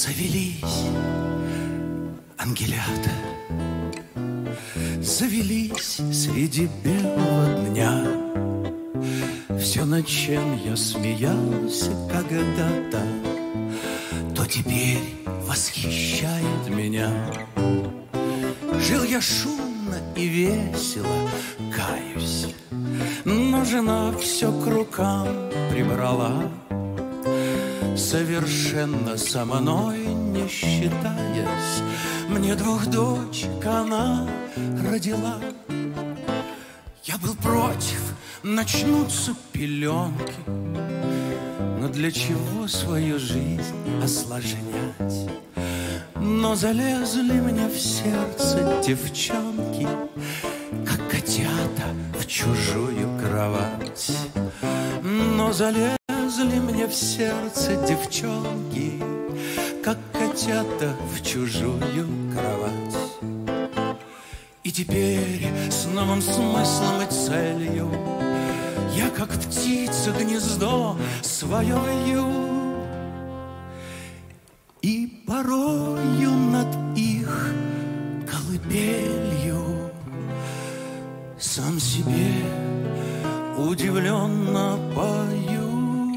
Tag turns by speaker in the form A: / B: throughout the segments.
A: Завелись ангелята, завелись среди белого дня. Все, над чем я смеялся когда-то, то теперь восхищает меня. Жил я шумно и весело, каюсь, но жена все к рукам прибрала, совершенно со мной не считаясь. Мне 2 дочек она родила. Я был против, начнутся пеленки, но для чего свою жизнь осложнять? Но залезли мне в сердце девчонки, как котята в чужую кровать. Но залезли мне в сердце девчонки, как котята в чужую кровать. И теперь с новым смыслом и целью я, как птица, гнездо свое вью, и порою над их колыбелью сам себе удивленно пою.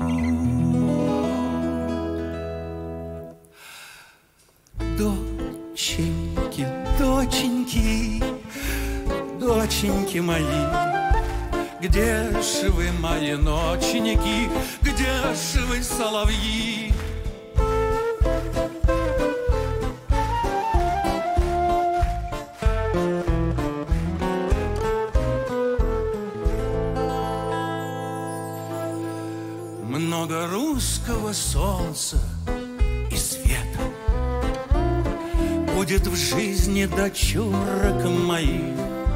A: Доченьки, доченьки, доченьки мои, где ж вы, мои ночники, где ж вы, соловьи? Много русского солнца и света будет в жизни дочурок моих.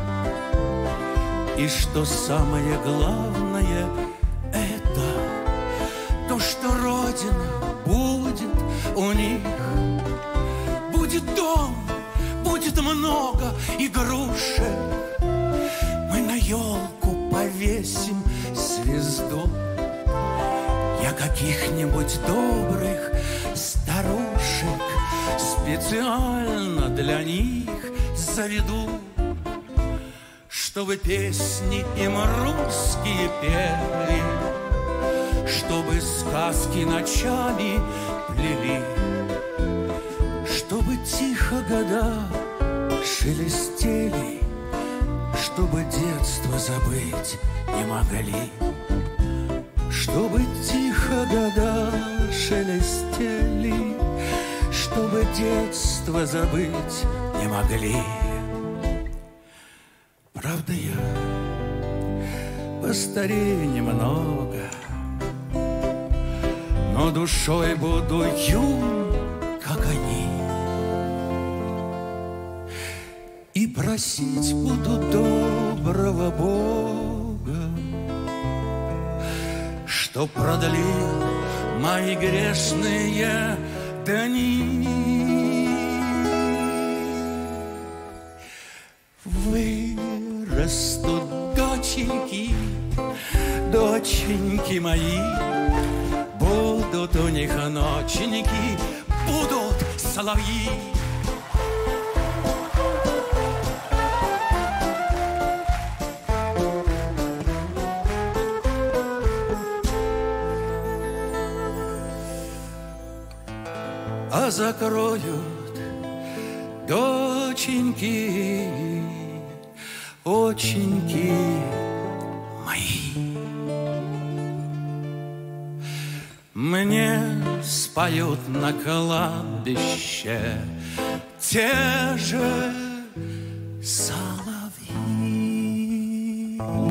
A: И что самое главное, это то, что Родина будет у них. Будет дом, будет много игрушек, мы на елку повесим звезду. Я каких-нибудь добрых старушек специально для них заведу, чтобы песни им русские пели, чтобы сказки ночами плели, чтобы тихо года шелестели, чтобы детство забыть не могли. Чтобы тихо года шелестели, чтобы детство забыть не могли. Правда, я постарею немного, но душой буду юн, как они, и просить буду доброго Бога, что продлил мои грешные дни. Вырастут доченьки, доченьки мои, будут у них ноченьки, будут соловьи. А закроют доченьки, оченьки мои. Мне споют на кладбище те же соловьи.